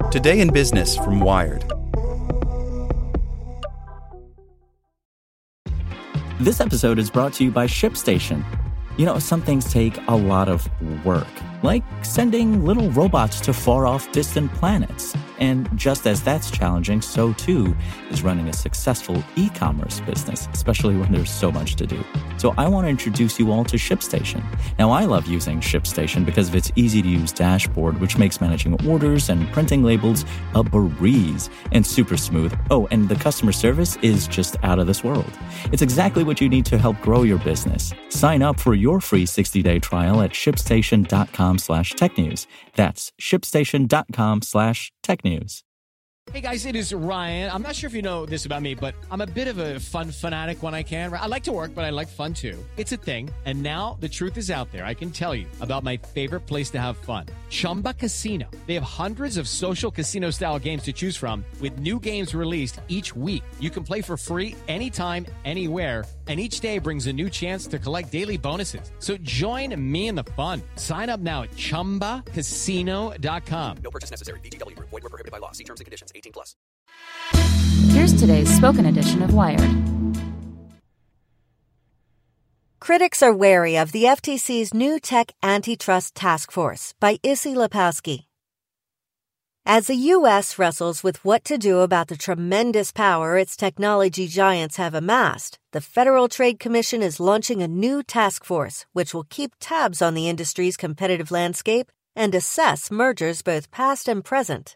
Today in Business from Wired. This episode is brought to you by ShipStation. You know, some things take a lot of work, like sending little robots to far-off distant planets. And just as that's challenging, so too is running a successful e-commerce business, especially when there's so much to do. So I want to introduce you all to ShipStation. Now, I love using ShipStation because of its easy-to-use dashboard, which makes managing orders and printing labels a breeze and super smooth. Oh, and the customer service is just out of this world. It's exactly what you need to help grow your business. Sign up for your free 60-day trial at shipstation.com/technews. That's shipstation.com/technews. Hey guys, it is Ryan. I'm not sure if you know this about me, but I'm a bit of a fun fanatic when I can. I like to work, but I like fun too. It's a thing. And now the truth is out there. I can tell you about my favorite place to have fun. Chumba Casino. They have hundreds of social casino style games to choose from with new games released each week. You can play for free anytime, anywhere. And each day brings a new chance to collect daily bonuses. So join me in the fun. Sign up now at ChumbaCasino.com. No purchase necessary. VGW Group. Void where prohibited by law. See terms and conditions. 18+. Here's today's spoken edition of Wired. Critics are wary of the FTC's new tech antitrust task force by Issy Lepowski. As the U.S. wrestles with what to do about the tremendous power its technology giants have amassed, the Federal Trade Commission is launching a new task force which will keep tabs on the industry's competitive landscape and assess mergers both past and present.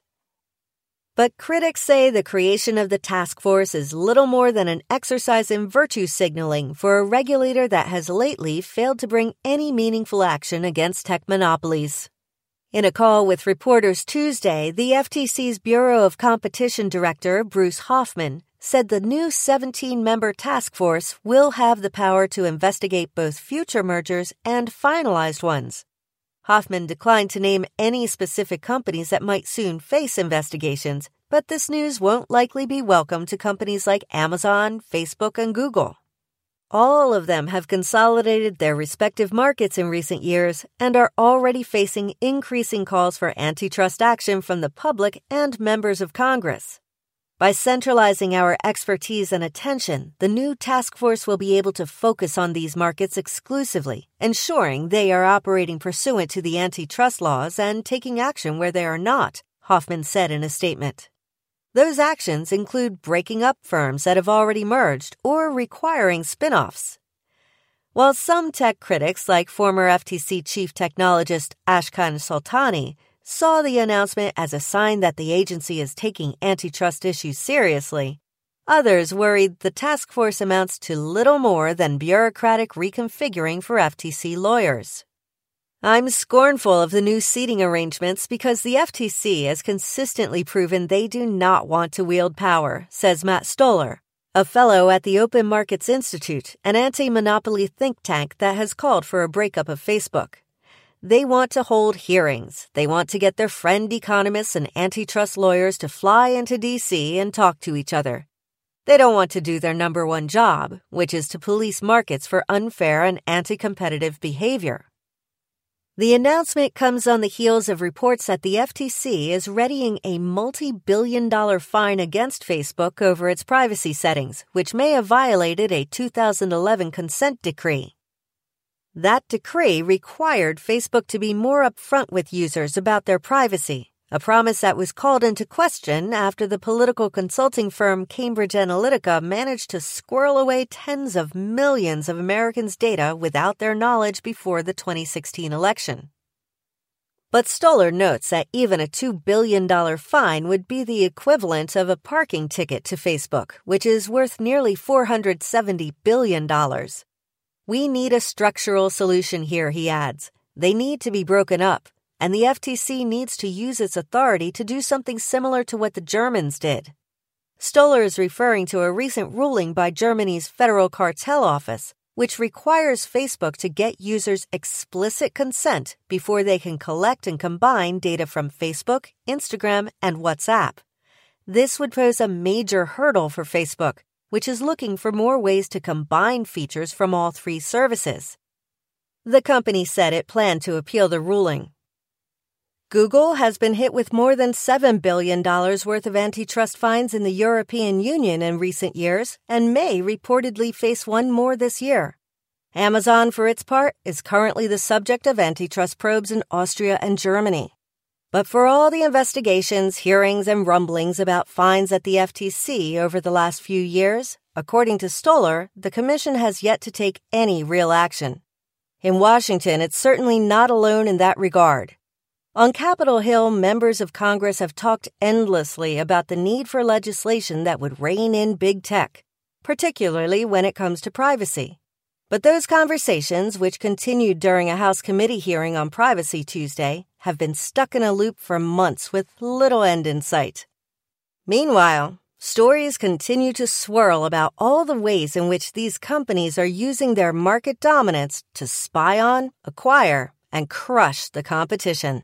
But critics say the creation of the task force is little more than an exercise in virtue signaling for a regulator that has lately failed to bring any meaningful action against tech monopolies. In a call with reporters Tuesday, the FTC's Bureau of Competition Director, Bruce Hoffman, said the new 17-member task force will have the power to investigate both future mergers and finalized ones. Hoffman declined to name any specific companies that might soon face investigations, but this news won't likely be welcome to companies like Amazon, Facebook, and Google. All of them have consolidated their respective markets in recent years and are already facing increasing calls for antitrust action from the public and members of Congress. By centralizing our expertise and attention, the new task force will be able to focus on these markets exclusively, ensuring they are operating pursuant to the antitrust laws and taking action where they are not, Hoffman said in a statement. Those actions include breaking up firms that have already merged or requiring spin-offs. While some tech critics, like former FTC chief technologist Ashkan Soltani, saw the announcement as a sign that the agency is taking antitrust issues seriously, others worried the task force amounts to little more than bureaucratic reconfiguring for FTC lawyers. I'm scornful of the new seating arrangements because the FTC has consistently proven they do not want to wield power, says Matt Stoller, a fellow at the Open Markets Institute, an anti-monopoly think tank that has called for a breakup of Facebook. They want to hold hearings. They want to get their friend economists and antitrust lawyers to fly into D.C. and talk to each other. They don't want to do their number one job, which is to police markets for unfair and anti-competitive behavior. The announcement comes on the heels of reports that the FTC is readying a multi-billion-dollar fine against Facebook over its privacy settings, which may have violated a 2011 consent decree. That decree required Facebook to be more upfront with users about their privacy, a promise that was called into question after the political consulting firm Cambridge Analytica managed to squirrel away tens of millions of Americans' data without their knowledge before the 2016 election. But Stoller notes that even a $2 billion fine would be the equivalent of a parking ticket to Facebook, which is worth nearly $470 billion. We need a structural solution here, he adds. They need to be broken up, and the FTC needs to use its authority to do something similar to what the Germans did. Stoller is referring to a recent ruling by Germany's Federal Cartel Office, which requires Facebook to get users' explicit consent before they can collect and combine data from Facebook, Instagram, and WhatsApp. This would pose a major hurdle for Facebook, which is looking for more ways to combine features from all three services. The company said it planned to appeal the ruling. Google has been hit with more than $7 billion worth of antitrust fines in the European Union in recent years and may reportedly face one more this year. Amazon, for its part, is currently the subject of antitrust probes in Austria and Germany. But for all the investigations, hearings, and rumblings about fines at the FTC over the last few years, according to Stoller, the Commission has yet to take any real action. In Washington, it's certainly not alone in that regard. On Capitol Hill, members of Congress have talked endlessly about the need for legislation that would rein in big tech, particularly when it comes to privacy. But those conversations, which continued during a House committee hearing on privacy Tuesday, have been stuck in a loop for months with little end in sight. Meanwhile, stories continue to swirl about all the ways in which these companies are using their market dominance to spy on, acquire, and crush the competition.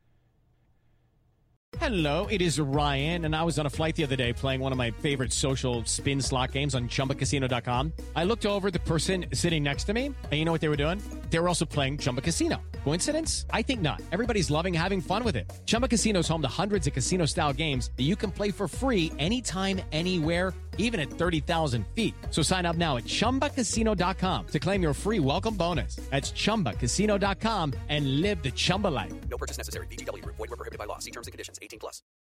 Hello, it is Ryan, and I was on a flight the other day playing one of my favorite social spin slot games on ChumbaCasino.com. I looked over at the person sitting next to me, and you know what they were doing? They were also playing Chumba Casino. Coincidence? I think not. Everybody's loving having fun with it. Chumba Casino is home to hundreds of casino-style games that you can play for free anytime, anywhere, even at 30,000 feet. So sign up now at ChumbaCasino.com to claim your free welcome bonus. That's ChumbaCasino.com and live the Chumba life. No purchase necessary. VGW Group. Void where prohibited by law. See terms and conditions. 18+.